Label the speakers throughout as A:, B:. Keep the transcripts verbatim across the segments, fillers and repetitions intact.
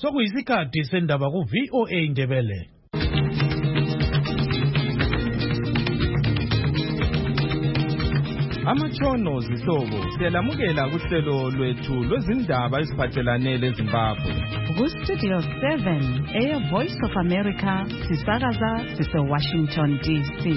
A: Sokuyisikhathi sendaba ku V O A Ndebele.
B: Amatshono zihlobo siyalamukela kuhlelo lwethu lwezindaba eziphathelane leZimbabwe.
C: Ku Studio seven, Air Voice of America, sisakaza sise Washington D C.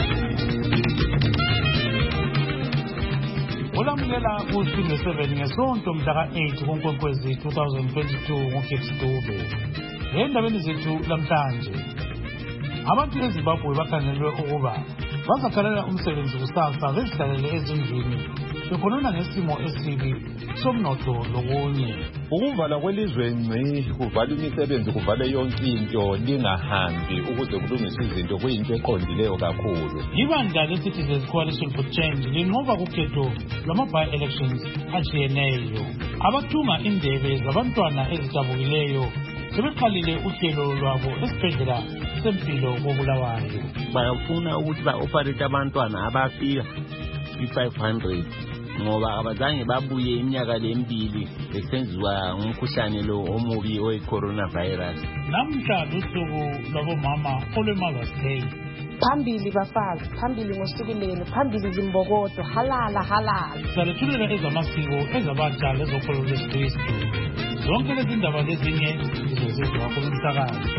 A: Olamukela ku Studio seven ngesonto mhla eight kuNkwenkwezi twenty twenty-two ngoKhekstube. Endabeni zethu lamhlanje, abantu beZimbabwe bakhangelwe ukuba bazakhalela umsebenzi kusasa bezihlalele ezindlini bekhonona ngesimo esibi somnotho lokunye.
D: Ukuvala kwelizwe ngci kuvala imisebenzi kuvale yonke into lingahambi ukuze kulungiswe izinto kuyinto eqondileyo kakhulu.
A: Ibandla le-Citizens Coalition for Change linqoba kukhetho lwama-by-elections ajiyeneyo. Abathunga indebe zabantwana ezidabukileyo sebeqalile uhlelo lwabo esibhedlela sempilo koBulawayo.
E: Bayafuna ukuthi ba-operate abantwana abafika i-five hundred ngoba abazange babuye iminyaka lembili besenziwa ngumkhuhlane lo omubi oyi-coronavirus.
A: Namhla lusuku lwabomama olwe-Mother's Day.
F: Phambili bafazi, phambili ngosukuleni, phambili zimbokodo, halala halala.
A: Salethulela ezamasiko ezabatsha lezokholo lwesikristu. Zonke lezi ndaba lezinye zizozizwa kumsakazo.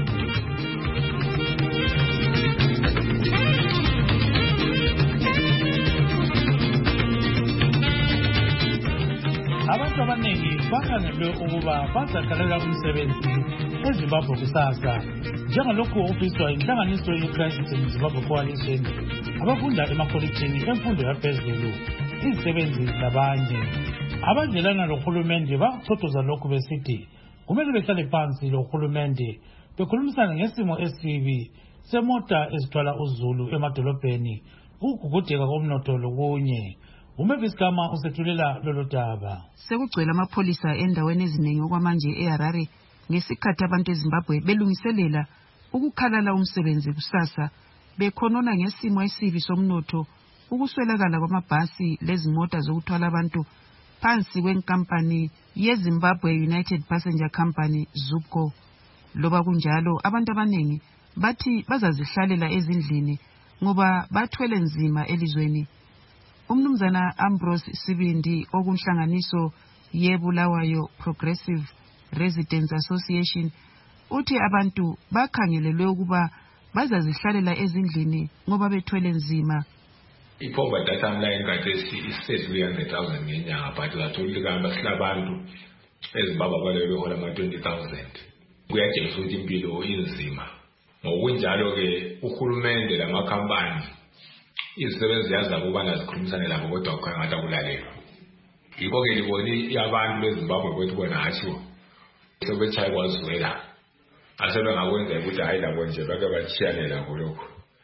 A: Abantu abaningi bakhangelwe ukuba bazakhalela umsebenzi eZimbabwe kusasa, njengalokhu ofiswa inhlanganiso ye-Christ in Zimbabwe Coalition, abafunda emakolitshini emfundo yaphezulu, izisebenzi labanye. Abadlelana lohulumende bachotoza lokhu besithi kumele behlale phansi lohulumende bekhulumisana ngesimo esibi semota ezithwala uzulu emadolobheni, ukugugudeka komnotho lokunye. Umebiskama usethulela lolo daba.
G: Sekugcwele amapholisa endaweni eziningi okwamanje eHarare ngesikhathi abantu eZimbabwe belungiselela ukukhalala umsebenzi kusasa bekhonona ngesimo esibi somnotho, ukuswelakala kwamabhasi lezimota zokuthwala abantu phansi kwenkampani yeZimbabwe United Passenger Company Zupco. Loba kunjalo abantu abaningi bathi bazazihlalela ezindlini ngoba bathwele nzima elizweni. Umnumzana Ambrose Sibindi okunhlanganiso yeBulawayo Progressive Residents Association uthi abantu bakhangelelwe ukuba bazazihlalela ezindlini ngoba bethwele nzima.
H: Iphova data online kathesi is three hundred thousand ngenyanga, but uzathola ikamba silabantu eZimbabwe abalelwe hola ama twenty thousand. Kuyatshengisa ukuthi impilo inzima. Ngokunjalo ke uhulumende lamakhampani izisebenzi yaza kubana zikhulumisane labo kodwa ukhangathi akulalelwa. Yikho ke liboni abantu beZimbabwe kwethu bona hasho sebetshaya kwazwela asebengakwenza ukuthi hayi labo nje bake bachiyane lakho lokho.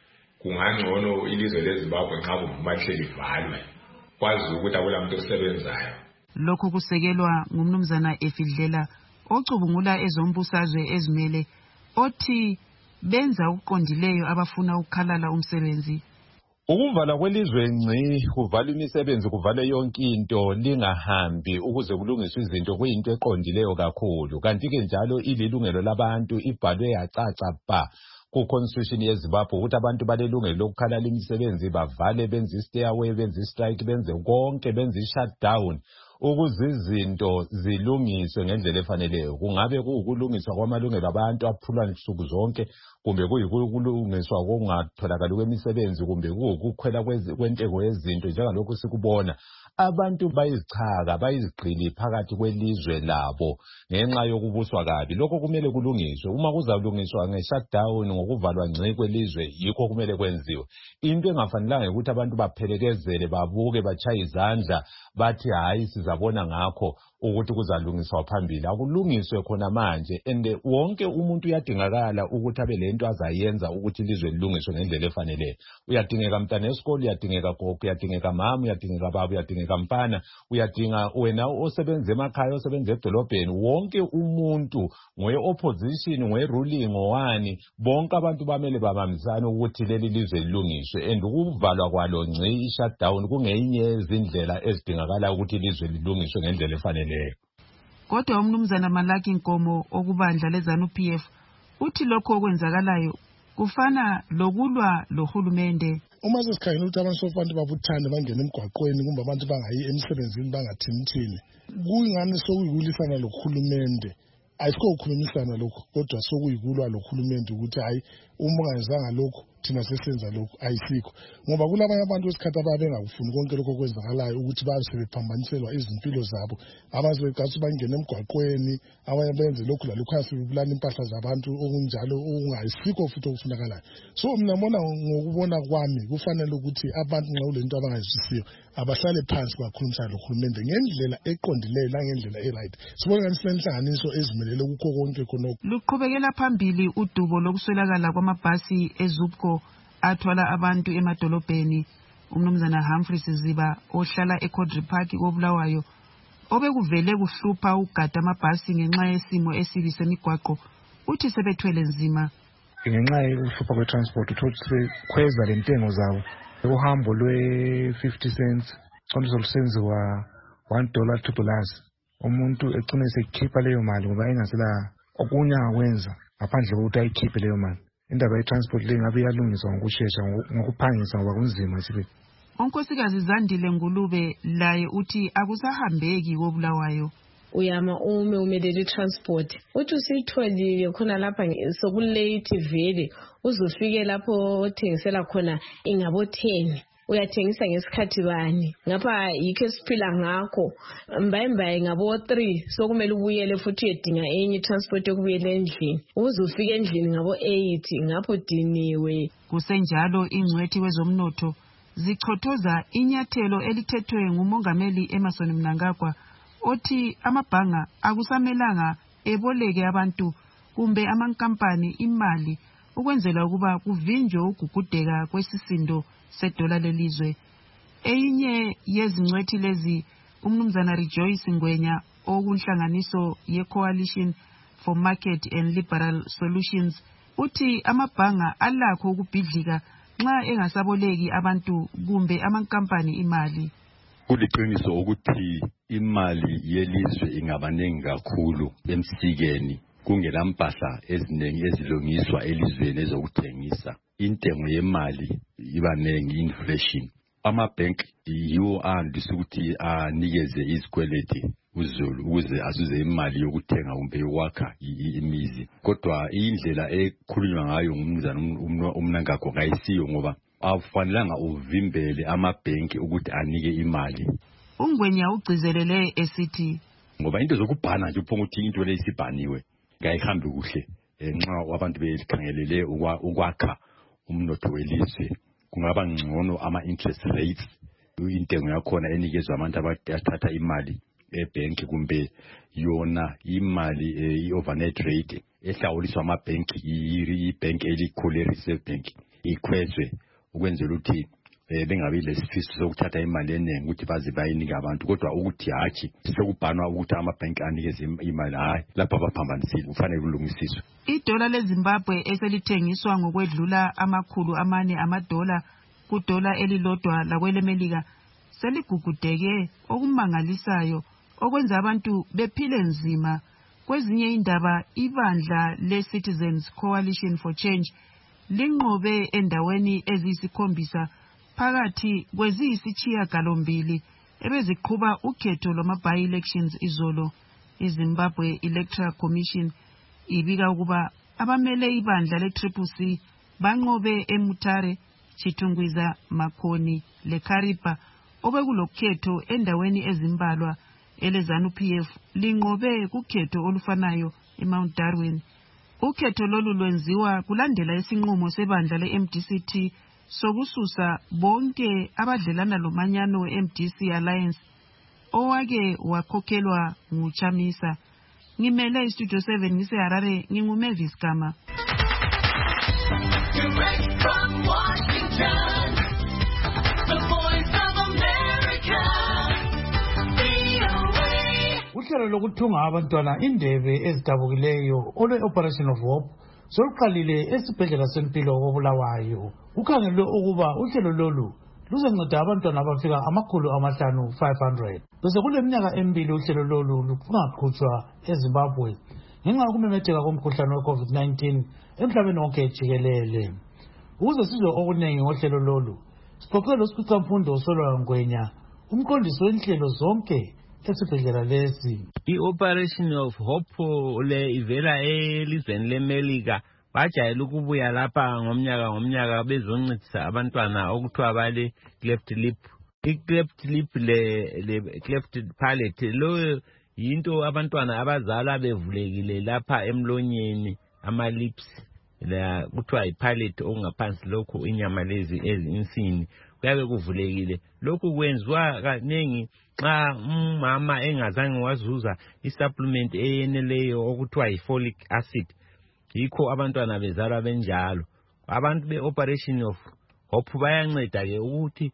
H: Kungangcono ilizwe leZimbabwe nxa kuvumahleli livalwe kwazi ukuthi akulamuntu osebenzayo.
G: Lokho kusekelwa ngumnumzana Efidlela ocubungula ezombusazwe ezimele othi benza ukuqondileyo abafuna ukukhalala umsebenzi.
D: Ukuvala kwelizwe ngci kuvala imisebenzi kuvale yonke into lingahambi ukuze kulungiswe izinto kuyinto eqondileyo kakhulu. Kanti ke njalo ililungelo labantu ibhalwe yacaca ba ku constitution yeZimbabwe ukuthi abantu balelungelo lokukhalala imisebenzi bavale, benze stay away, benze strike, benze konke, benze shutdown ukuze izinto zilungiswe ngendlela efaneleyo. Kungabe kuukulungiswa kwamalungelo abantu aphulwa nsuku zonke, kumbe kuyikulungiswa kongatholakala kwemisebenzi, kumbe kuukukhwela kwentego yezinto njengalokho sikubona. Abantu bayizichaka bayizigqili phakathi kwelizwe labo ngenxa yokubuswa kabi. Lokho kumele kulungiswe. Uma kuzalungiswa nge-shutdown ngokuvalwa ngci kwelizwe, yikho kumele kwenziwe. Into engafanelanga ukuthi abantu baphelekezele babuke bachaye izandla bathi hayi sizabona ngakho ukuthi kuzalungiswa phambili. Akulungiswe khona manje, ende wonke umuntu uyadingakala ukuthi abe lento azayenza ukuthi ilizwe lilungiswe ngendlela efaneleyo. Uyadingeka mntana esikole, uyadingeka gogo, uyadingeka mama, uyadingeka baba, uyadingeka mfana, uyadinga wena osebenza emakhaya, osebenza edolobheni. Wonke umuntu ngoye opposition, ngoye ruling, ngowani, bonke abantu bamele babambisana ukuthi leli lizwe lilungiswe. Ende ukuvalwa kwalo ngci i-shutdown kungeyinye izindlela ezidingakala ukuthi ilizwe lilungiswe ngendlela efaneleyo.
G: Kodwa umnumzana Malaki Nkomo okubandla leZANU-P F uthi lokho okwenzakalayo kufana lokulwa lohulumende.
I: Uma sesikhangela ukuthi abantu sofanele babuthane bangena emgwaqweni kumbe abantu bangayi emsebenzini bangathimthini, kungani sokuyikulwisana lohulumende. Ayisikho ukukhulumisana lokho, kodwa sokuyikulwa lohulumende ukuthi hayi uma ungayenzanga lokho thina sesenza lokho, ayisikho. Ngoba kulabanye abantu wesikhathi ababengakufuni konke lokho kwenzakalayo ukuthi basebephambaniselwa izimpilo zabo, abanye begathi bangena emgwaqweni, abanye benze lokhu lalokhu asibulala impahla zabantu okunjalo okungayisikho futhi okufunakalayo. So mina ngibona ngokubona kwami kufanele ukuthi abantu nxa kulento abangayizwisisiyo abahlale phansi bakhulumisana lohulumende ngendlela eqondileyo langendlela e-right. Sibona ngani sinenhlanganiso ezimelele kukho konke khonokho.
G: Luqhubekela phambili udubo lokuswelakala kwamabhasi eZUPCO athwala abantu emadolobheni. Umnumzana Humphrey Ziba ohlala eCodri Park koBulawayo obekuvele kuhlupha ugada amabhasi ngenxa yesimo esibi semigwaqo uthi sebethwele nzima.
J: Ngenxa yokuhlupha kwetransport uthothi sebekhweza lentengo zabo uhambo lwe fifty cents konke solusenziwa one dollar two dollars. Umuntu ecine sekhipha leyo mali ngoba engasela okunye akwenza ngaphandle kokuthi ayikhiphe leyo mali. Indaba ye-transport le ngabe iyalungiswa ngokushesha ngokuphangisa ngoba kunzima sibe.
G: Unkosikazi Zandile Ngulube laye uthi akusahambeki koBulawayo.
F: Uyama ume umelele transport uthi usitholile khona lapha sokulate vele uzofike lapho othengisela khona ingabo ten uyathengisa ngesikhathi bani ngapha yikho esiphila ngakho mbayimbaye ngabo three sokumele ubuyele futhi uyedinga enye transport yokubuyela endlini uzofika endlini ngabo eight ngapho diniwe.
G: Kusenjalo ingcwethi wezomnotho zichothoza inyathelo elithethwe ngumongameli Emmerson Mnangagwa othi amabhanga akusamelanga eboleke abantu kumbe amankampani imali ukwenzela ukuba kuvinjwe ukugugudeka kwesisindo sedola lelizwe. Eyinye yezingcwethi lezi umnumzana Rejoice Ngwenya okunhlanganiso ye-Coalition for Market and Liberal Solutions uthi amabhanga alakho ukubhidlika nxa engasaboleki abantu kumbe amankampani imali.
K: Kuliqiniso ukuthi imali yelizwe ingabanengi kakhulu emsikeni kungela mpahla eziningi ezilungiswa elizweni ezokuthengisa. Intengo yemali ibanengi, inflation. Ama-bank yiwo andisa ukuthi anikeze izikweleti uzulu ukuze azuze imali yokuthenga kumbe yokwakha imizi. Kodwa indlela ekhulunywa ngayo ngumnumzana uMnangagwa kayisiyo ngoba afanelanga uvimbele amabhenki ukuthi anike imali.
G: Ungwenya ugcizelele esithi
K: ngoba into zokubhana nje uphonga ukuthi into leyisibhaniwe ngayihambi kuhle nxa abantu bekhangelele ukwakha umnotho welizwe kungaba ngcono ama interest rates intengo yakhona enikezwe abantu abathatha imali ebhenki kumbe yona imali i-overnight rate ehlawuliswa amabhenki ibhenki elikhulu reserve bank ikhwezwe ukwenzela ukuthi bengabi lesifiso sokuthatha imali eningi ukuthi baze bayinika abantu kodwa ukuthi hathi sekubhanwa ukuthi amabhenki anikeze imali hayi lapha baphambanisile kufanele kulungisiswe.
G: Idola leZimbabwe eselithengiswa ngokwedlula amakhulu amane amadola kudola elilodwa lakwelemelika seligugudeke okumangalisayo okwenza abantu bephile nzima. Kwezinye indaba ibandla le-Citizens Coalition for Change linqobe endaweni eziyisikhombisa phakathi kweziyisitshiya galombili ebeziqhuba ukhetho lwama-by-elections izolo. iZimbabwe Electoral Commission ibika ukuba abamele ibandla le-Triple C banqobe eMutare, Chitungwiza, Makhoni leKaripa obekulokhetho endaweni ezimbalwa. EleZANU-P F linqobe kukhetho olufanayo eMount Darwin. Ukhetho lolu lwenziwa kulandela isinqumo sebandla le-M D C T sokususa bonke abadlelana lomanyano we-M D C Alliance owake wakhokhelwa nguChamisa. Ngimele iStudio seven ngiseHarare, nginguMavis Gama. Direct from Washington, the Voice of America, V O A.
A: Uhlelo lokuthunga abantwana indebe ezidabukileyo olwe-Operation of Hope soluqalile esibhedlela sempilo koBulawayo. Kukhangelwe ukuba uhlelo lolu luzonceda abantwana abafika amakhulu amahlanu five hundred. Bese kule minyaka emibili uhlelo lolu lungaqhutshwa eZimbabwe ngenxa yokumemetheka komkhuhlane we-COVID nineteen emhlabeni wonke jikelele. Ukuze sizwe okuningi ngohlelo lolu, sixoxe losikhwicamfundo uSolwa Ngwenya, umqondisi wenhlelo zonke esibhedlela lesi.
E: I-Operation of Hope le ivela elizweni leMelika bajayele ukubuya lapha ngomnyaka ngomnyaka bezoncedisa abantwana okuthiwa bale cleft lip. I-cleft lip le, le cleft palate lo yinto abantwana abazala bevulekile lapha emlonyeni ama-lips la kuthiwa ipalate okungaphansi lokhu inyama lezi ezinsini kuyabe kuvulekile. Lokhu kwenziwa kaningi xa umama engazange wazuza i-supplement eyeneleyo okuthiwa yi-folic acid. Yikho abantwana bezalwa benjalo. Abantu be-Operation of Hope bayanceda ke ukuthi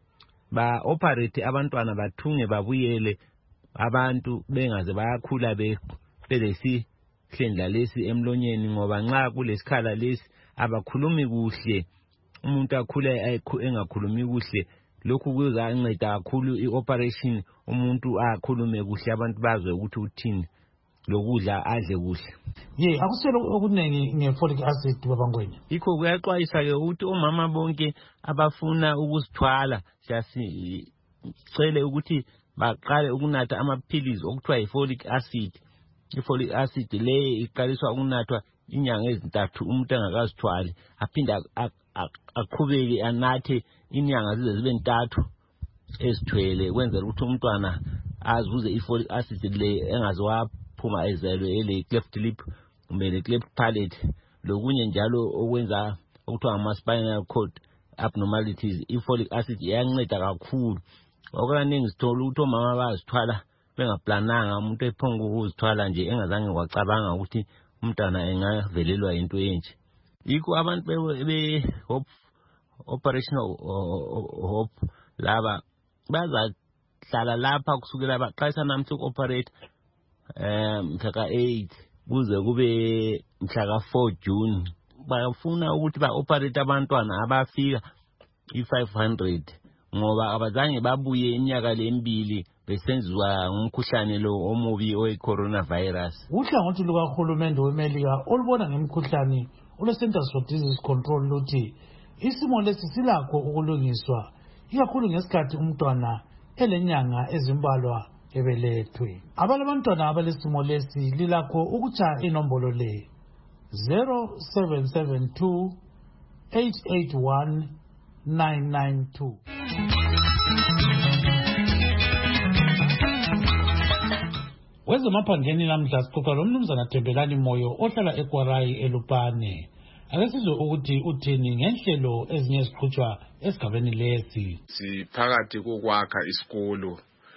E: ba-operate abantwana bathunge babuyele abantu bengaze bayakhula belesi hlendla lesi emlonyeni, ngoba nxa kulesikhala lesi abakhulumi kuhle, umuntu akhule engakhulumi kuhle. Lokhu kuzanceda kakhulu i-operation, umuntu akhulume kuhle, abantu bazwe ukuthi uthini, lokudla adle kuhle.
A: Ye akuselo okuningi nge-folic acid babangwenya.
E: Yikho kuyaxwayisa ke ukuthi omama bonke abafuna ukuzithwala siyasicela ukuthi baqale ukunatha amaphilisi okuthiwa yi-folic acid. I-folic acid le iqaliswa ukunathwa inyanga ezintathu umuntu engakazithwali, aphinda aqhubeke anathe inyanga zize zibe ntathu ezithwele, kwenzela ukuthi umntwana azuze i-folic acid le engaze waphuma ezelwe ele cleft lip kumbe le cleft palate. Lokunye njalo okwenza okuthiwa ama-spinal cord abnormalities, i-folic acid iyanceda kakhulu. Okuningi sithola ukuthi omama bazithwala bengaplananga, umuntu ephonga ukuzithwala nje engazange wacabanga ukuthi umntwana engavelelwa into enje. Yikho abantu be Hope Operation Hope laba bazahlala lapha kusukela baqalisa namhla uku-operate um mhla eight kuze kube mhla four June. Bafuna ukuthi ba-operate abantwana abafika i-five hundred ngoba abazange babuye iminyaka lemibili besenziwa ngumkhuhlane lo omubi owe-coronavirus.
A: Uhlangothi lukahulumende weMelika olubona ngemikhuhlane olu-Centers for Disease Control luthi isimo lesi silakho ukulungiswa ikakhulu ngesikhathi umntwana elenyanga ezimbalwa ebelethwe. Abalabantwana abalesimo lesi lilakho ukutsha inombolo le zero seven seven two eight eight one nine nine two. Wezemaphandleni namhla sixoxa lomnumzana Thembelani Moyo ohlala eKwarai eLupane. Ake sizwe ukuthi uthini ngenhlelo ezinye eziqhutshwa esigabeni lesi.
L: Siphakathi kokwakha isikolo.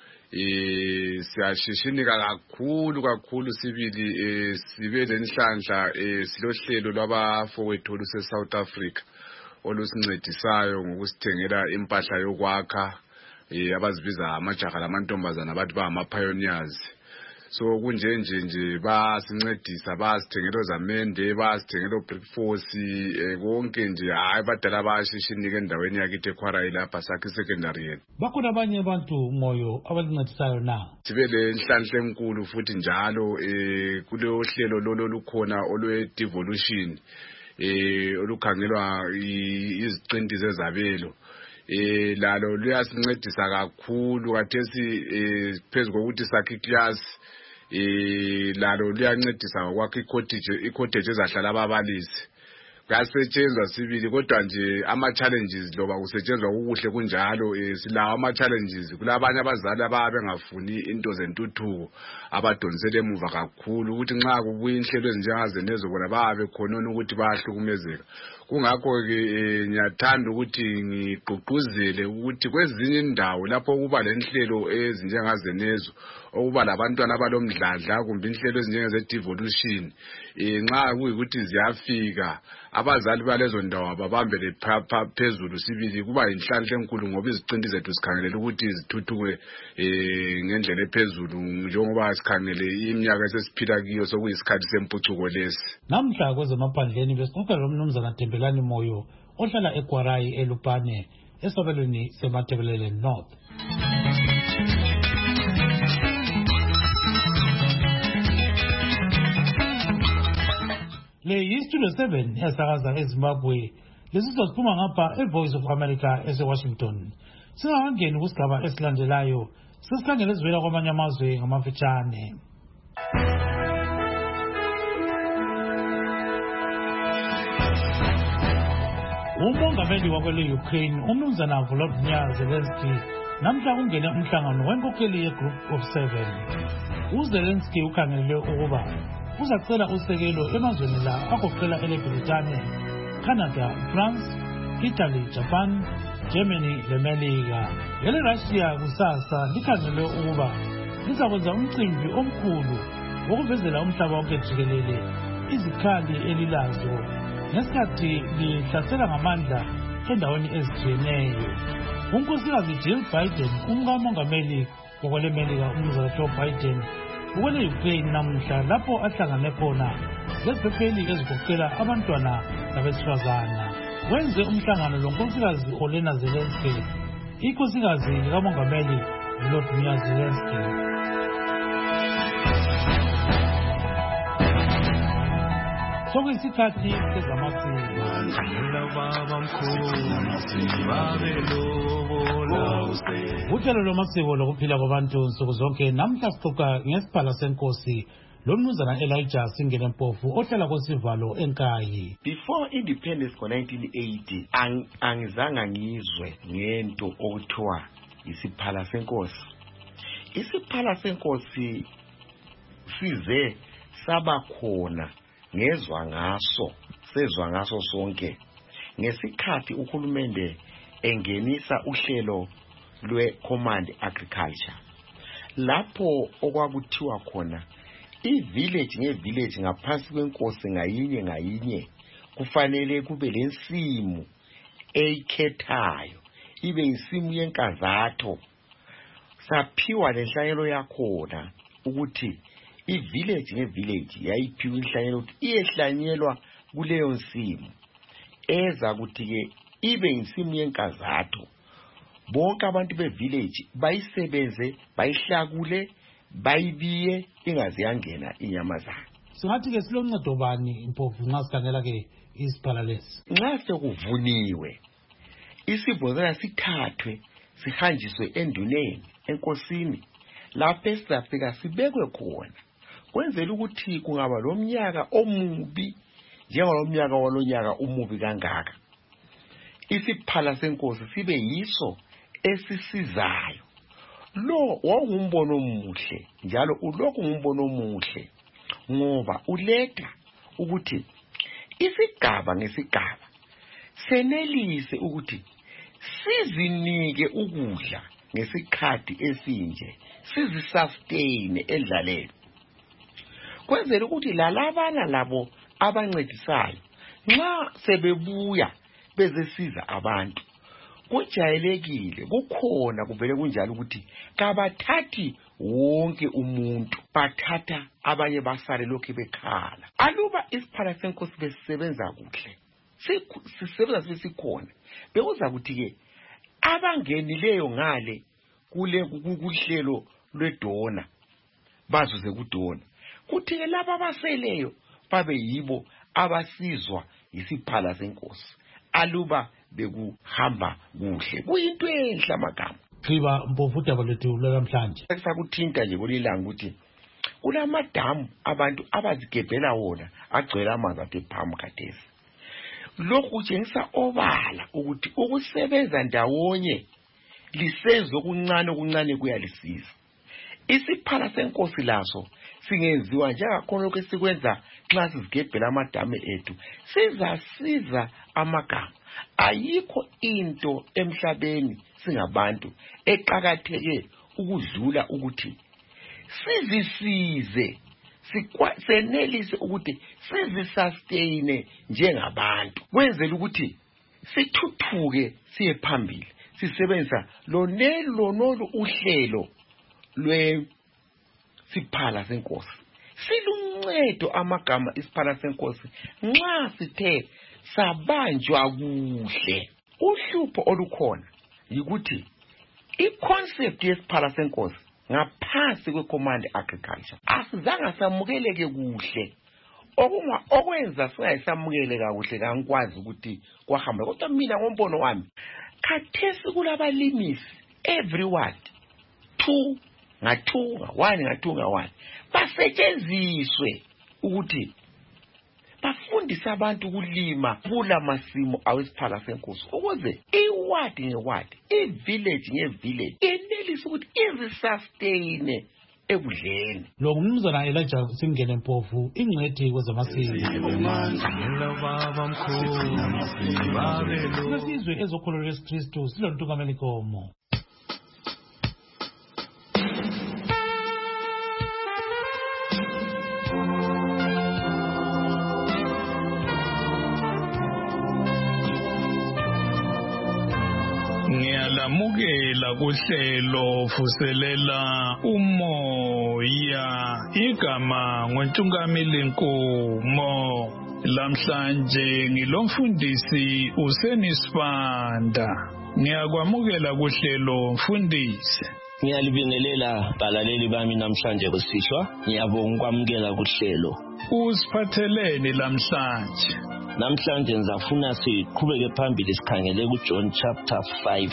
L: Eh siyashishinika kakhulu kakhulu sibili eh sibe lenhlanhla eh silohlelo lwabafowethu luse South Africa olusincedisayo ngokusithengela impahla yokwakha eh abazibiza amajaha lamantombazana bathi ba ama pioneers. So kunje nje nje basincedisa basithengela zamende basithengela brickforce eh konke nje hayi badala bayashishinika endaweni yakithi eKwarai lapha sakhe secondary yethu.
A: Bakhona abanye abantu Moyo abalincedisayo na.
L: Sibe lenhlanhla enkulu futhi njalo eh kulo hlelo lolo lukhona olwe devolution eh olukhangelwa iziqinti zezabelo. Eh lalo luyasincedisa kakhulu kathesi eh phezulu kokuthi sakhe class eh lalo liyancedisa ngokwakhe icottage icottage ezahlala ababalisi. Kuyasetshenzwa sibili kodwa nje ama challenges loba kusetshenzwa ukuhle kunjalo eh silawo ama challenges. Kulabanye abazali ababe ngafuni into zentuthuko abadonsele emuva kakhulu ukuthi nxa kubuya inhlelo ezinjengaze nezo bona babe khonona ukuthi bayahlukumezeka. Kungakho ke ngiyathanda ukuthi ngigqugquzele ukuthi kwezinye indawo lapho kuba lenhlelo ezinjengaze nezo okuba labantwana abalomdladla kumbe inhlelo ezinjengeze devolution eh nxa kuyikuthi ziyafika abazali balezo ndawo ababambele phezulu sibili kuba inhlanhla enkulu ngoba iziqinti zethu sikhangelela ukuthi zithuthuke eh ngendlela ephezulu njengoba sikhangele iminyaka esesiphila kiyo sokuyisikhathi sempucuko lesi.
A: Namhla kwezemaphandleni besixoxa lomnumzana Thembelani Moyo ohlala eKwarai eLupane esabelweni seMathebelele North. Le yistudio seven esakaza eZimbabwe. Lesizwa siphuma ngapha eVoice of America eseWashington. Singakangeni kusigaba esilandelayo. Sesikhangela ezivela kwamanye amazwe ngamafitshane. Umongameli wakwele Ukraine umnumzana Volodymyr Zelensky namhla ungene umhlangano wenkokheli ye-Group of Seven. uZelensky ukhangelele ukuba uzacela usekelo emazweni la agoqela eLebritane, Canada, France, Italy, Japan, Germany leMelika. Leli Russia kusasa likhangelele ukuba lizakwenza umcimbi omkhulu wokuvezela umhlaba wonke jikelele izikhali elilazo ngesikhathi lihlasela ngamandla endaweni ezitshiyeneyo. Unkosikazi Jill Biden, umkamongameli wakweleMelika umnumzana Joe Biden, ukwele Ukraine namuhla lapho ahlangane khona leziphepheli ezigoqela abantwana labesifazana. Wenze umhlangano lonkosikazi Olena Zelensky, inkosikazi likamongameli Volodymyr Zelensky. Sokuyisikhathi sezamasiko. Uhlelo lwamasiko lokuphila kwabantu nsuku zonke namhla sixoxa ngesiphala senkosi lomnumzana Elijah Singene Mpofu ohlala kwesivalo eNkayi.
M: Before independence ngo nineteen eighty ang angizange ngizwe ngento okuthiwa isiphala senkosi. Isiphala senkosi size saba khona ngezwa ngaso sezwa ngaso sonke ngesikhathi uhulumende engenisa uhlelo lwe-Command Agriculture, lapho okwakuthiwa khona i-village nge-village ngaphansi kwenkosi ngayinye ngayinye kufanele kube lensimu eyikhethayo, ibe insimu yenkazatho. Saphiwa lenhlanyelo yakhona ukuthi i-village nge-village yayiphiwa inhlanyelo ukuthi iyehlanyelwa kuleyo nsimu eza kuthi-ke ibe insimu yenkazatho. Bonke abantu be-village bayisebenze, bayihlakule, bayibiye ingaze yangena inyamazana.
A: Singathi-ke siloncedo bani Mpofu nxa sikhangela-ke isiphala lesi?
M: Nxa sekuvuniwe isibhozana sithathwe sihanjiswe enduneni enkosini, lapho esizafika sibekwe khona kwenzela ukuthi kungaba lomnyaka omubi njengalomnyaka walonyaka umubi kangaka, isiphala senkosi sibe yiso esisizayo. Lo wawungumbono omuhle njalo ulokhu ngumbono omuhle ngoba uletha ukuthi isigaba ngesigaba senelise ukuthi sizinike ukudla ngesikhathi esinje, sizisustain endlaleni, kwenzela ukuthi lalabana labo abancedisayo nxa sebebuya bezesiza abantu kujayelekile, kukhona kuvele kunjalo ukuthi kabathathi wonke umuntu, bathatha abanye basale lokhu bekhala. Aluba isiphala senkosi besisebenza kuhle, sisebenza sibe sikhona, bekuza ukuthi-ke abangenileyo ngale kule kuhlelo lwedona bazuze kudona, kuthi-ke laba abaseleyo babe yibo abasizwa isiphala senkosi. Aluba bekuhamba kuhle, kuyinto enhle amagama.
A: Khiba Mpofu udaba lwethu lwanamhlanje
M: sakuthinta nje kolilanga ukuthi kulamadamu abantu abazigebhela wona agcwele amanzi athe phamu khathesi. Lokhu kutshengisa obala ukuthi ukusebenza ndawonye lisenzo okuncane okuncane kuyalisiza. Isiphala senkosi laso singenziwa njengakhona lokhu esikwenza nxa sizigebhela amadamu ethu, sizasiza amagama. Ayikho into emhlabeni singabantu eqakatheke ukudlula ukuthi sizisize, senelise ukuthi sizisustain njengabantu, kwenzela ukuthi sithuthuke siye phambili sisebenzisa lonelo nolu uhlelo lwesiphala senkosi. Siluncedo amagama isiphala senkosi nxa sithe sabanjwa kuhle. Uhlupho olukhona yikuthi i-concept yesiphala senkosi ngaphansi kwe-Command Agriculture asizange samukeleke kuhle okuma okwenza singayisamukele kakuhle kankwazi ukuthi kwahamba kodwa mina ngombono wami khathesi kulabalimisi every word two nga two nga one nga two nga one basetshenziswe ukuthi bafundisa abantu ukulima kula masimo awesiphala senkosi ukuze iward ngeward ivillage ngevillage enelise ukuthi izisustain ekudleni.
A: Lo ngumnumzana Elijah Singene Mpofu ingcwethi kwezamasiko. Isizwe ezokholwa leSikristu silontukameli komo.
N: Ngiyalamukela kuhlelo vuselela umoya igama ngoNtungameli Nkomo. Lamhlanje ngilomfundisi uSenisibanda. Ngiyakwamukela kuhlelo mfundisi.
O: Ngiyalibingelela balaleli bami namhlanje kusihlwa. Ngiyabonga ukwamukela kuhlelo.
N: Usiphatheleni lamhlanje?
O: Namhlanje ngizafuna siqhubeke phambili sikhangele kuJohn chapter five.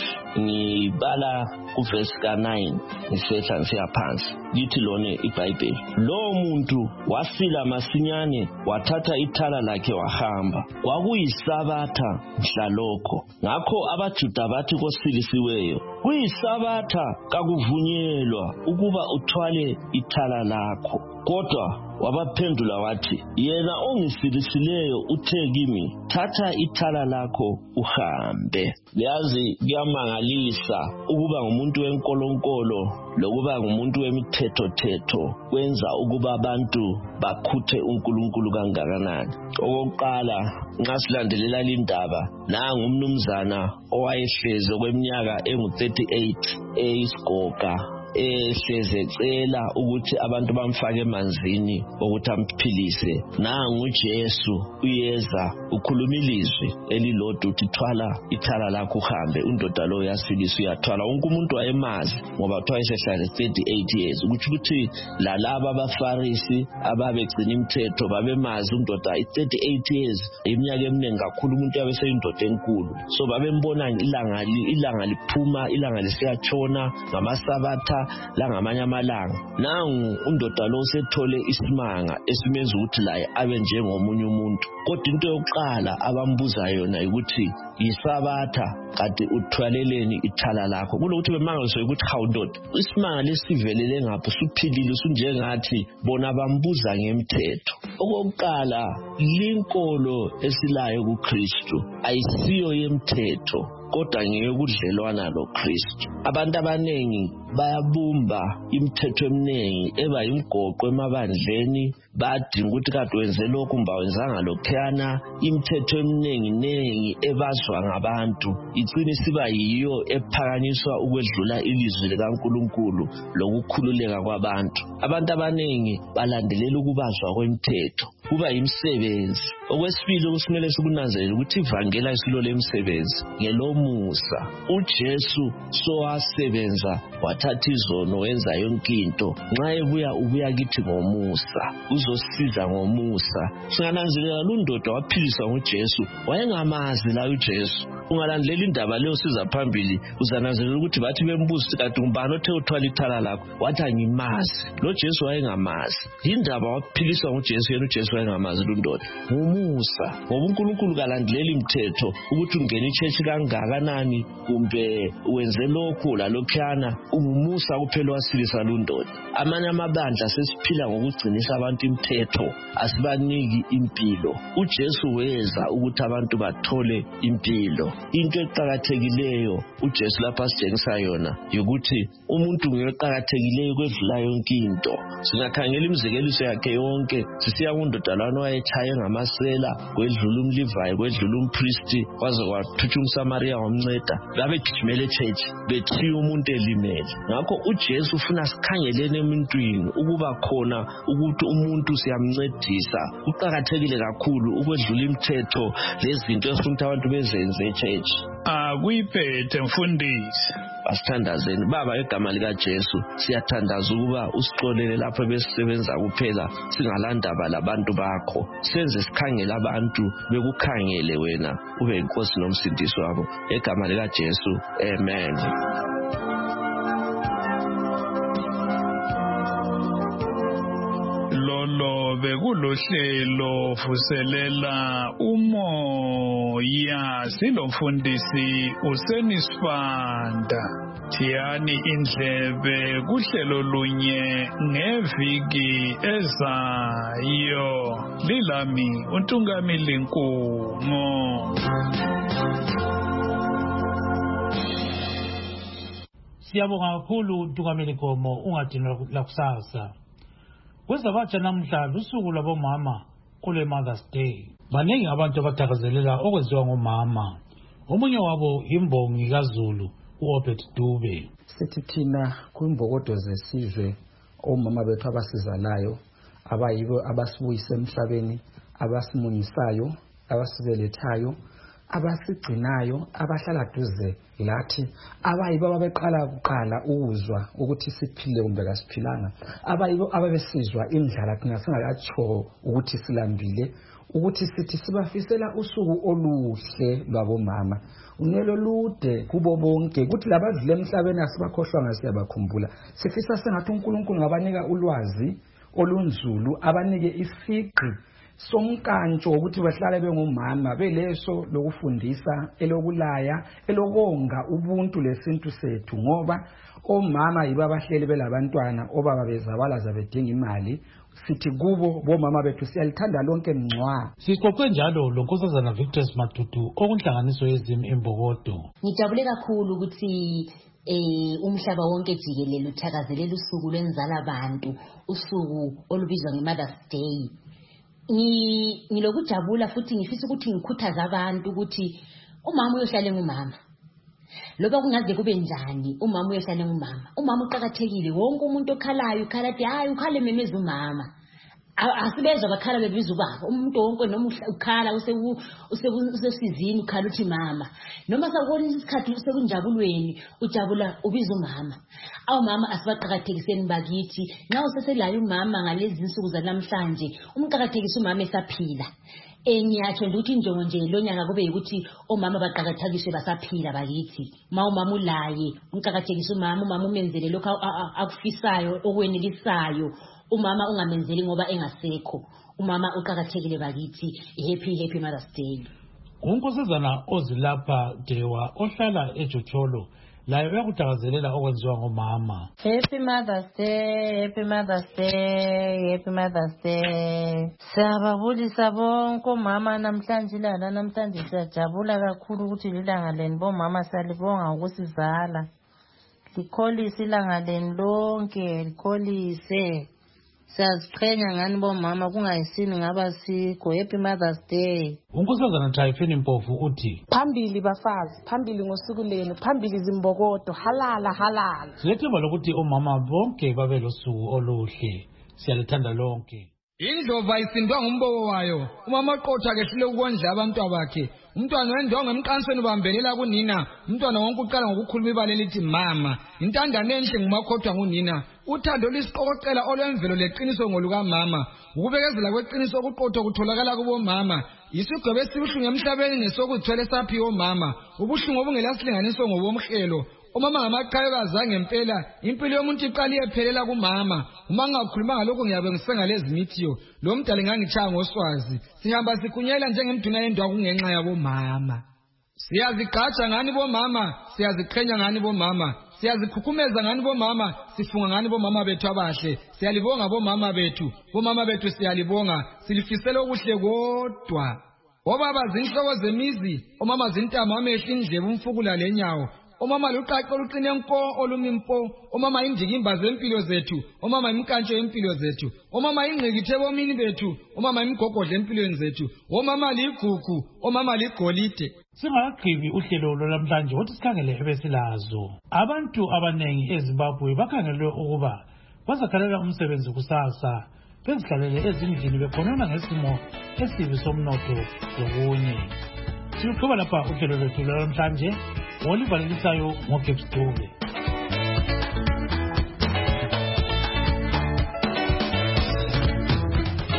O: Ngibala kuverse ka nine ngisehla ngisiya phansi. Lithi lone iBhayibheli, lo muntu wasila masinyane wathatha ithala lakhe wahamba. Kwakuyisabatha mhlalokho. Ngakho abaJuda bathi kosilisiweyo, kuyisabatha kakuvunyelwa ukuba uthwale ithala lakho. Kodwa wabaphendula wathi, yena ongisilisileyo uthe kimi, thatha ithala lakho uhambe. Yazi kuyamangalisa ukuba ngumuntu wenkolonkolo lokuba ngumuntu wemithetho-thetho kwenza ukuba abantu bakhuthe uNkulunkulu kangakanani. Okokuqala, nxa silandelela lindaba, nangu umnumzana owayehleze kweminyaka engu thirty-eight eyisigoga ehleze ecela ukuthi abantu bamfake emanzini ukuthi amphilise. Nangu uJesu uyeza ukhuluma ilizwi elilodwa uthi thwala ithala lakho uhambe. Undoda lo yasilisa uyathwala. Wonke umuntu wayemazi ngoba kuthiwa esehlale thirty-eight years. Ukuthi lalaba abaFarisi ababegcina imithetho babemazi undoda i-thirty-eight years iminyaka eminingi kakhulu umuntu yabe seyindoda enkulu. So babembona ilanga ilanga liphuma ilanga lisiyatshona ngamasabatha la ngamanye amalanga. Nangu undoda lo sethole isimanga esimenza ukuthi laye abe njengomunye umuntu. Kodwa into yokuqala abambuza yona ukuthi yisabatha kanti uthwaleleni ithala lakho. Kulokuthi bemangaliswe ukuthi hawu ndoda, isimanga lesivelele ngapho suphilile usunjengathi. Bona bambuza ngemithetho. Okokuqala, linkolo esilayo kuKristu ayisiyo yemithetho kodwa ngeyokudlelwana loKristu. Abantu abanengi bayabumba imithetho eminingi eba imgoqo emabandleni, badinga ukuthi kade wenze lokhu kumba wenzanga lokhuyana. Imithetho eminingi nengi ebazwa ngabantu igcina siba yiyo ephakanyiswa ukwedlula ilizwi likaNkulunkulu lokukhululeka kwabantu. Abantu abanengi balandelela ukubazwa kwemithetho kuba yimsebenzi. Okwesibili okusimele sikunanzelele ukuthi ivangeli ayisilo lemsebenzi ngelomusa. UJesu sowasebenza wathatha izono wenza yonke into. Nxa ebuya ubuya kithi ngomusa, uzosiza ngomusa. Singananzelela lundoda waphiliswa nguJesu wayengamazi la uJesu. Ungalandelela indaba leyo siza phambili uzananzelela ukuthi bathi bembuza kanti umbani othe uthwala ithala lakho, wathi angimazi. Lo Jesu wayengamazi. Indaba waphiliswa nguJesu yena uJesu wayengamazi lundoda. Ngumusa ngoba uNkulunkulu kalandelela imithetho ukuthi ungene ichechi kangakanani kumbe wenze lokhu lalokhuyana. Ungumusa kuphela wasilisa lundoda. Amanye amabandla sesiphila ngokugcinisa abantu imithetho asibaniki impilo. UJesu weza ukuthi abantu bathole impilo. Into eqhakathekileyo uJesu lapha sitshengisa yona ukuthi umuntu ngeqhakathekileyo kwedlula yonke into. Singakhangela imizekeliso yakhe yonke sisiya kundoda lana wayetshaye ngamasela kwedlula umLevi kwedlula umpriest kwaze kwathutsha umSamaria wamnceda. Babegijimela echechi bethiya umuntu elimele. Ngakho uJesu ufuna sikhangelene emuntwini ukuba khona ukuthi umuntu siyamncedisa. Kuqhakathekile kakhulu ukwedlula imithetho lezinto esifuna abantu bezenze echechi.
N: kuyiphethe mfundisi.
O: Asithandazeni baba egama lika Jesu siyathandaza ukuba usixolele lapho besisebenza kuphela singalandaba labantu bakho senze sikhangele abantu bekukhangele wena ube inkosi nomsindisi wabo egama lika Jesu amen.
N: Lolo bekulohlelo vuselela umoya silomfundisi usenisifanda thiyani indlebe kuhlelo lunye ngeviki ezayo lilami uNtungamili Nkungo.
A: Siyabonga kakhulu uNtungamili Nkomo ungadinwa la kusasa. Kwezabatsha namhla lusuku lwabomama kule Mother's Day. Baningi abantu abathakazelela okwenziwa ngomama. Omunye wabo imbongi kaZulu uObed Dube.
P: Sithi thina kwimbokodo zesizwe omama bethu abasizalayo abayibo abasibuyisa emhlabeni abasimunyisayo abasibelethayo abasigcinayo abahlala duze lathi abayibo ababeqala kuqala ukuzwa ukuthi siphile kumbe kasiphilanga abayibo ababesizwa indlala thina singakatsho ukuthi silambile ukuthi sithi sibafisela usuku oluhle lwabomama unelo lude kubo bonke ukuthi labadlule emhlabeni asibakhohlwanga siyabakhumbula sifisa sengathi uNkulunkulu ngabanika ulwazi olunzulu abanike isiqi somkantsho ukuthi bahlale bengomama beleso lokufundisa elokulaya elokonga ubuntu lesintu sethu ngoba omama yibo abahleli belabantwana obaba bezabala zabedinga imali sithi kubo bomama bethu siyalithanda lonke mncwa.
A: Sixoxe njalo lonkosazana Victor Matutu okunhlanganiso yezimi embokodo.
Q: Ngijabule kakhulu ukuthi eh umhlaba wonke jikelele uthakazelela usuku lwenzala abantu usuku olubizwa ngeMother's Day. Ni ngilokujabula futhi ngifisa ukuthi ngikhuthaza abantu ukuthi umama uyohlala ngumama. Loba kungaze kube njani umama uyohlala ngumama. Umama uqhakathekile wonke umuntu okhalayo ukhala athi hayi ukhale memeza umama. Asibezwa bakhala bebiza ubaba. Umuntu wonke noma ukhala usesizini ukhala uthi mama. Noma sakubona isikhathi usekunjabulweni ujabula ubiza umama. Awu mama asibaqhakathekiseni bakithi. Nxa useselayo umama ngalezi insuku zanamhlanje umqhakathekisa umama esaphila. Enyatsho ukuthi injongo nje lonyaka kube ukuthi omama baqhakathekiswe basaphila bakithi. Ma umama ulaye umqhakathekisa umama umama umenzele lokho akufisayo okwenelisayo. Umama ungamenzeli ngoba engasekho. Umama uqhakathekile bakithi. Happy happy Mother's Day.
A: Unkosazana ozilapha Dewa ohlala eJotholo layo uyakuthakazelela okwenziwa ngomama.
R: Happy Mother's Day, Happy Mother's Day, Happy Mother's Day. Siyababulisa bonke omama namhlanje lana namhlanje siyajabula kakhulu ukuthi lilanga leni bomama salibonga ukusizala. Likholise ilanga leni lonke, likholise. Siyaziqhenya ngani bomama kungayisini ngaba sikho. Happy Mother's Day.
A: Unkosazana Typhine Mpofu uthi
S: phambili bafazi phambili ngosuku lenu phambili zimbokodo halala halala.
A: Silethemba lokuthi omama bonke babe losuku oluhle siyalithanda lonke.
T: Indlova isindwa ngumbobo wayo umama oqotha kehlule ukondla abantu abakhe umntwana wendonga emqansweni ubambelela kunina umntwana wonke uqala ngokukhuluma ibale lithi mama intandane enhle ngumakhothwa ngunina uthando lisiqokoqela olwemvelo leqiniso ngoluka mama ukubekezela kweqiniso okuqotho kutholakala kubo mama isigwebo esibuhlungu emhlabeni nesokuzithwele saphiwo mama ubuhlungu obungelasilinganiso ngobomhlelo umama ngamaqhayo kazange ngempela impilo yomuntu iqali ephelela kumama uma ngakhuluma ngalokho ngiyabe ngisengalezi mithiyo lo mdali ngangitshaya ngoswazi sihamba sikunyela njengemduna yendwa kungenxa yabo mama siyazigatsha ngani bomama siyaziqhenya ngani bomama siyazikhukhumeza ngani bomama sifunga ngani bomama bethu abahle siyalibonga bomama bethu bomama bethu siyalibonga silifisela okuhle kodwa obaba zinhloko zemizi omama zintama amehla indlebe umfukula lenyawo omama luqaqo luqine nko olumimpo omama indikimba zempilo zethu omama imkantsho yempilo zethu omama ingqikithe bomini bethu omama imgogodle empilweni zethu omama ligugu omama ligolide.
A: Singaqhibi uhlelo lwamhlanje uthi sikhangele ebesilazo abantu abanengi eZimbabwe bakhangelwe ukuba bazakhalela umsebenzi kusasa bezihlalele ezindlini bekhonona ngesimo esibi somnotho lokunye. Siluqhuba lapha uhlelo lwethu lwamhlanje olivalelisayo ngogebs dube.